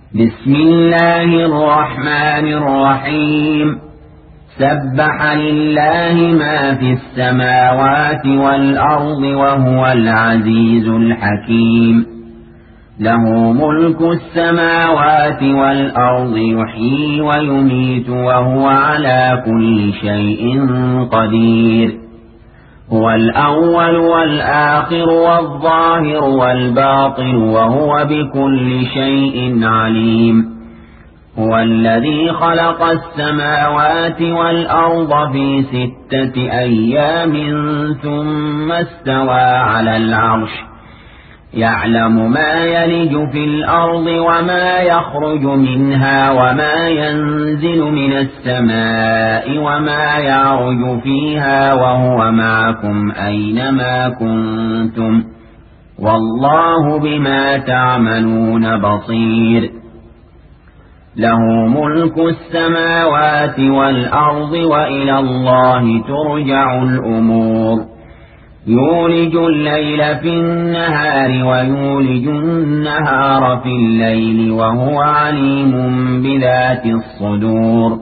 بسم الله الرحمن الرحيم. سبح لله ما في السماوات والأرض وهو العزيز الحكيم. له ملك السماوات والأرض يحيي ويميت وهو على كل شيء قدير. هو الأول والآخر والظاهر والباطن وهو بكل شيء عليم. هو الذي خلق السماوات والأرض في 6 أيام ثم استوى على العرش يعلم ما يلج في الأرض وما يخرج منها وما ينزل من السماء وما يعرج فيها وهو معكم أينما كنتم والله بما تعملون بصير. له ملك السماوات والأرض وإلى الله ترجع الأمور. يولج الليل في النهار ويولج النهار في الليل وهو عليم بذات الصدور.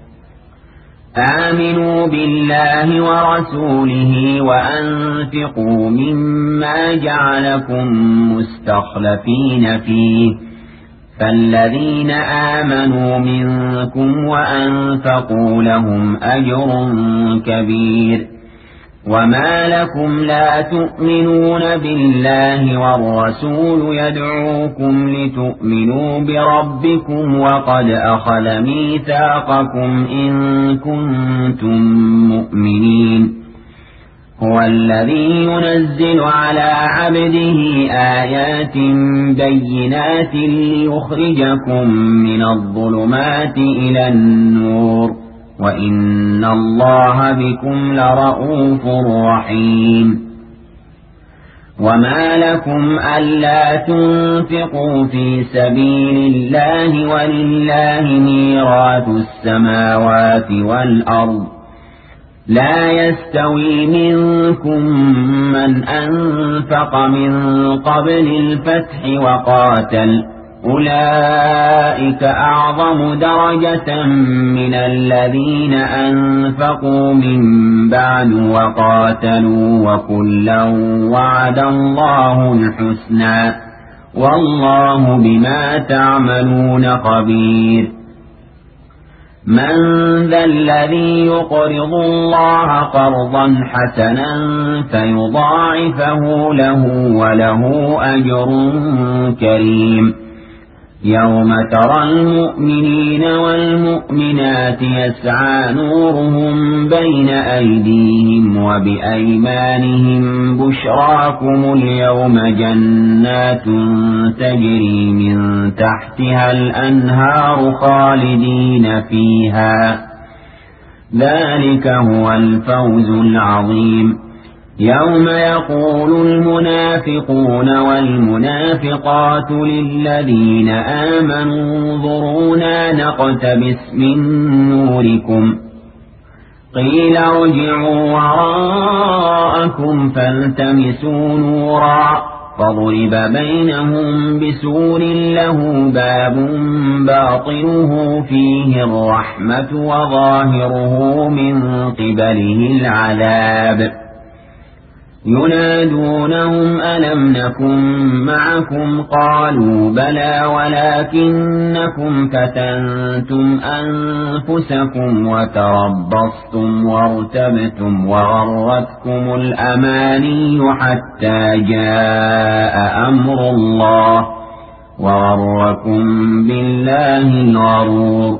آمنوا بالله ورسوله وأنفقوا مما جعلكم مستخلفين فيه فالذين آمنوا منكم وأنفقوا لهم أجر كبير. وما لكم لا تؤمنون بالله والرسول يدعوكم لتؤمنوا بربكم وقد أخذ ميثاقكم إن كنتم مؤمنين. هو الذي ينزل على عبده آيات بينات ليخرجكم من الظلمات إلى النور وإن الله بكم لرءوف رحيم. وما لكم ألا تنفقوا في سبيل الله ولله ميراث السماوات والأرض لا يستوي منكم من أنفق من قبل الفتح وقاتل أولئك أعظم درجة من الذين أنفقوا من بعد وقاتلوا وكلا وعد الله الحسنى والله بما تعملون خبير. من ذا الذي يقرض الله قرضا حسنا فيضاعفه له وله أجر كريم. يوم ترى المؤمنين والمؤمنات يسعى نورهم بين أيديهم وبأيمانهم بشراكم اليوم جنات تجري من تحتها الأنهار خالدين فيها ذلك هو الفوز العظيم. يوم يقول المنافقون والمنافقات للذين آمنوا انظرونا نقتبس من نوركم قيل ارجعوا وراءكم فالتمسوا نورا فضرب بينهم بسور له باب باطنه فيه الرحمة وظاهره من قبله العذاب. ينادونهم ألم نكن معكم قالوا بلى ولكنكم فتنتم أنفسكم وتربصتم وارتبتم وغرتكم الأماني حتى جاء أمر الله وغركم بالله الغرور.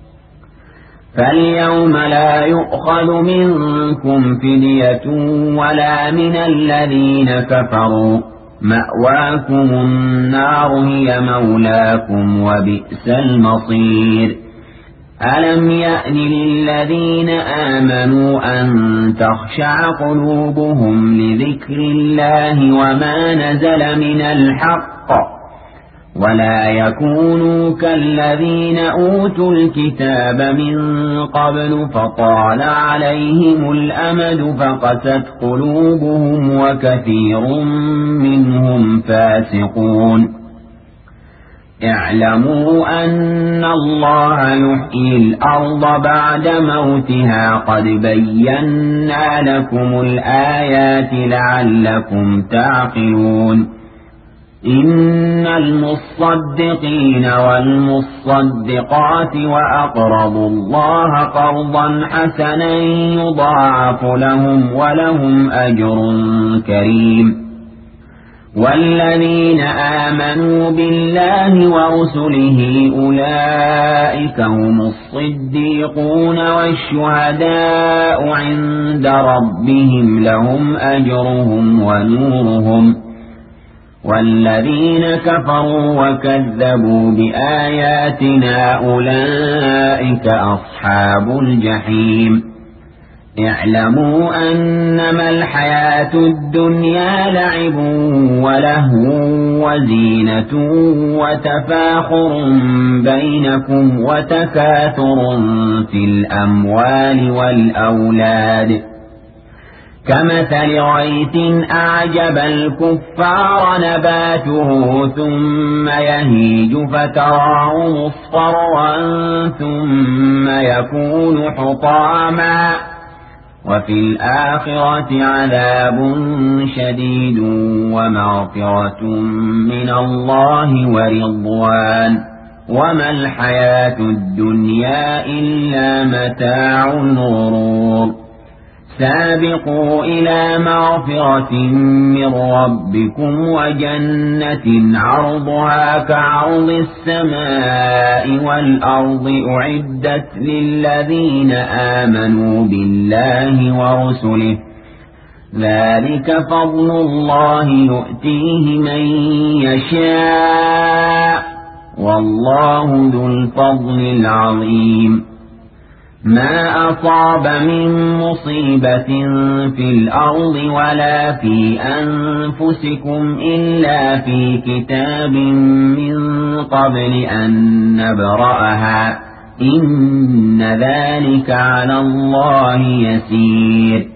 فاليوم لا يؤخذ منكم فدية ولا من الذين كفروا مأواكم النار هي مولاكم وبئس المصير. ألم يأن للذين آمنوا أن تخشع قلوبهم لذكر الله وما نزل من الحق ولا يكونوا كالذين أوتوا الكتاب من قبل فطال عليهم الأمد فقست قلوبهم وكثير منهم فاسقون. اعلموا أن الله يحيي الأرض بعد موتها قد بينا لكم الآيات لعلكم تعقلون إن المصدقين والمصدقات وأقرضوا الله قرضا حسنا يضاعف لهم ولهم أجر كريم والذين آمنوا بالله ورسله أولئك هم الصديقون والشهداء عند ربهم لهم أجرهم ونورهم والذين كفروا وكذبوا بآياتنا أولئك أصحاب الجحيم اعلموا أنما الحياة الدنيا لعب ولهو وزينة وتفاخر بينكم وتكاثر في الأموال والأولاد كمثل غيث أعجب الكفار نباته ثم يهيج فتراه مصفرا ثم يكون حطاما وفي الآخرة عذاب شديد ومغفرة من الله ورضوان وما الحياة الدنيا إلا متاع الغرور سابقوا إلى مغفرة من ربكم وجنة عرضها كعرض السماء والأرض أعدت للذين آمنوا بالله ورسله ذلك فضل الله يؤتيه من يشاء والله ذو الفضل العظيم ما أصاب من مصيبة في الأرض ولا في أنفسكم إلا في كتاب من قبل أن نبرأها إن ذلك على الله يسير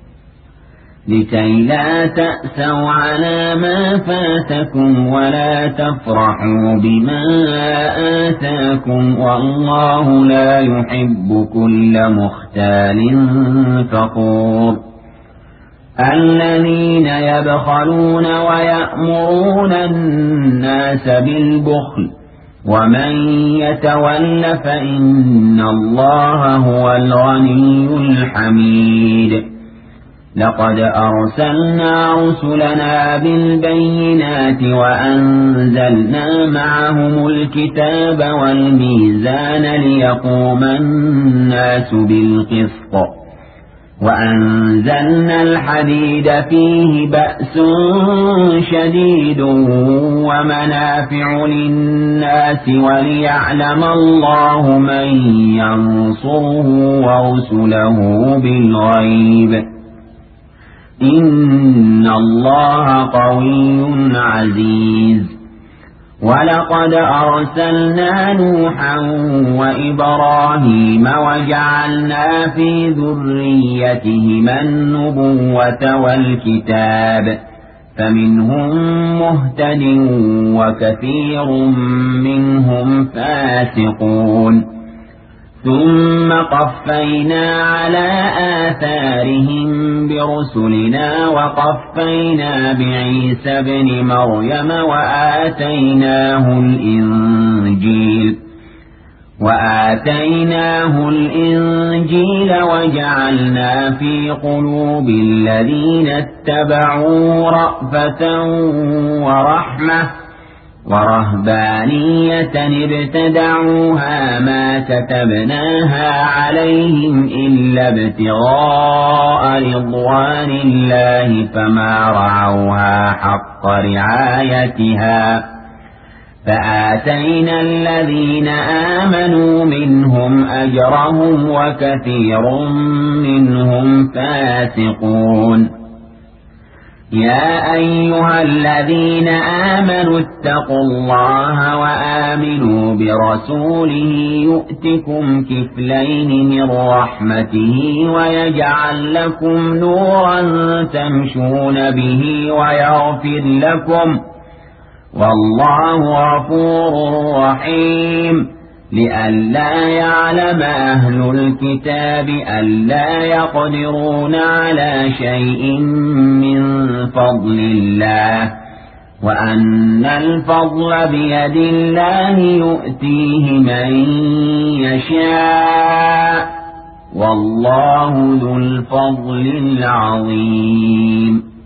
لكي لا تأسوا على ما فاتكم ولا تفرحوا بما آتاكم والله لا يحب كل مختال فخور الذين يبخلون ويأمرون الناس بالبخل ومن يتول فإن الله هو الغني الحميد لقد أرسلنا رسلنا بالبينات وأنزلنا معهم الكتاب والميزان ليقوم الناس بالقسط وأنزلنا الحديد فيه بأس شديد ومنافع للناس وليعلم الله من ينصره ورسله بالغيب إن الله قوي عزيز ولقد أرسلنا نوحا وإبراهيم وجعلنا في ذريتهما النبوة والكتاب فمنهم مهتد وكثير منهم فاسقون ثم قفينا على آثارهم برسلنا وقفينا بعيسى ابن مريم وآتيناه الإنجيل وجعلنا في قلوب الذين اتبعوا رأفة ورحمة ورهبانية ابتدعوها ما كتبناها عليهم إلا ابتغاء رضوان الله فما رعوها حق رعايتها فآتينا الذين آمنوا منهم أجرهم وكثير منهم فاسقون يا أيها الذين آمنوا اتقوا الله وآمنوا برسوله يؤتكم كفلين من رحمته ويجعل لكم نورا تمشون به والله غفور رحيم لئلا يعلم أهل الكتاب ألا يقدرون على شيء من فضل الله وأن الفضل بيد الله يؤتيه من يشاء والله ذو الفضل العظيم